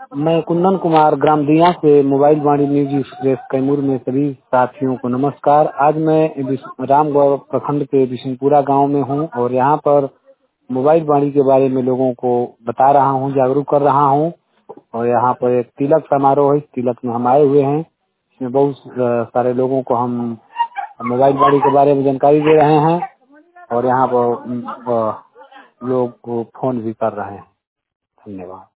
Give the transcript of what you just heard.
मैं कुंदन कुमार ग्राम दिया से mobile Vani news express Kaimur में सभी साथियों को नमस्कार। आज मैं रामगढ़ प्रखंड के बिशनपुरा गांव में हूं और यहां पर मोबाइल वाणी के बारे में लोगों को बता रहा हूं, जागरूक कर रहा हूं। और यहां पर एक तिलक समारोह है, तिलक में हम आए हुए हैं। इसमें बहुत सारे लोगों को हम मोबाइल वाणी के बारे में जानकारी दे रहे हैं और यहाँ पर लोग को फोन भी कर रहे हैं। धन्यवाद।